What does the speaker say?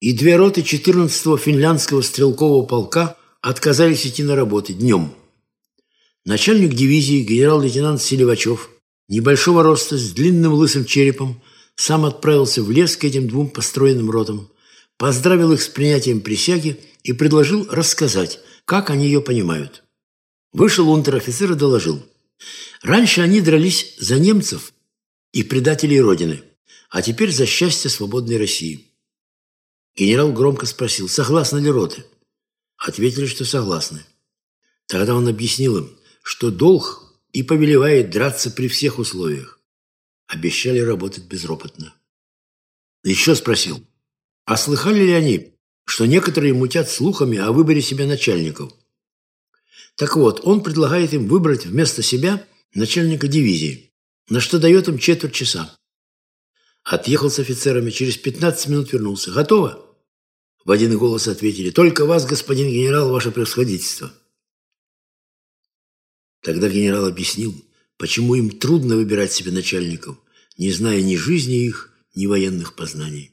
и 2 роты 14-го финляндского стрелкового полка отказались идти на работу днем. Начальник дивизии генерал-лейтенант Селивачев, небольшого роста, с длинным лысым черепом, сам отправился в лес к этим 2 построенным ротам, поздравил их с принятием присяги и предложил рассказать, как они ее понимают. Вышел унтер-офицер и доложил: раньше они дрались за немцев и предателей Родины, а теперь за счастье свободной России. Генерал громко спросил: согласны ли роты? Ответили, что согласны. Тогда он объяснил им, что долг и повелевает драться при всех условиях. Обещали работать безропотно. Еще спросил: а слыхали ли они, что некоторые мутят слухами о выборе себе начальников? Так вот, он предлагает им выбрать вместо себя начальника дивизии, на что дает им четверть часа. Отъехал с офицерами, через 15 минут вернулся. Готово? В один голос ответили: только вас, господин генерал, ваше превосходительство. Тогда генерал объяснил, почему им трудно выбирать себе начальников, не зная ни жизни их, ни военных познаний.